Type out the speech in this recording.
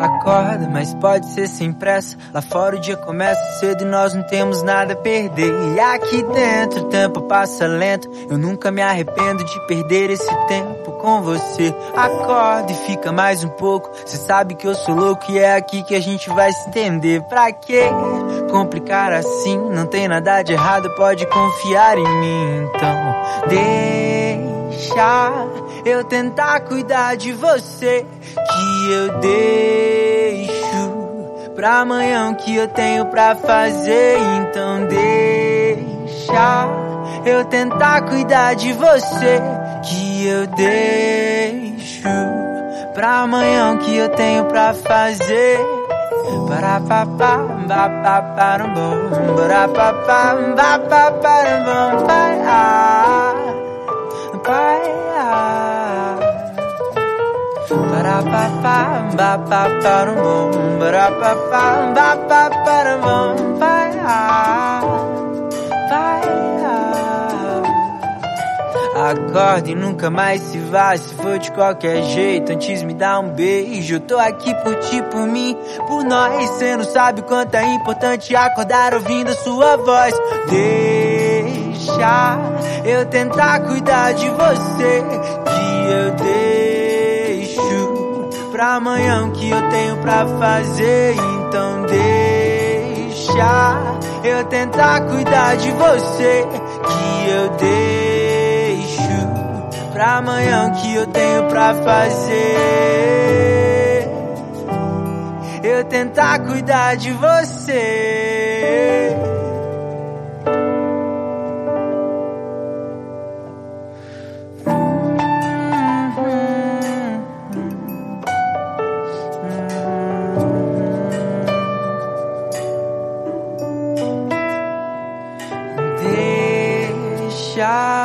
Acorda, mas pode ser sem pressa. Lá fora o dia começa cedo e nós não temos nada a perder. E aqui dentro o tempo passa lento. Eu nunca me arrependo de perder esse tempo com você. Acorda e fica mais um pouco. Cê sabe que eu sou louco e é aqui que a gente vai se entender. Pra quê complicar assim? Não tem nada de errado, pode confiar em mim. Então deixa eu tentar cuidar de você, que eu deixo pra amanhã o que eu tenho pra fazer. Então deixa eu tentar cuidar de você, que eu deixo pra amanhã o que eu tenho pra fazer. Acorda e nunca mais se vá. Se for de qualquer jeito, antes me dá um beijo. Eu tô aqui por ti, por mim, por nós. Cê não sabe o quanto é importante acordar ouvindo sua voz. Deixa eu tentar cuidar de você, que eu deixo pra amanhã o que eu tenho pra fazer. Então deixa eu tentar cuidar de você, que eu deixo pra amanhã o que eu tenho pra fazer. Eu tentar cuidar de você. Deixa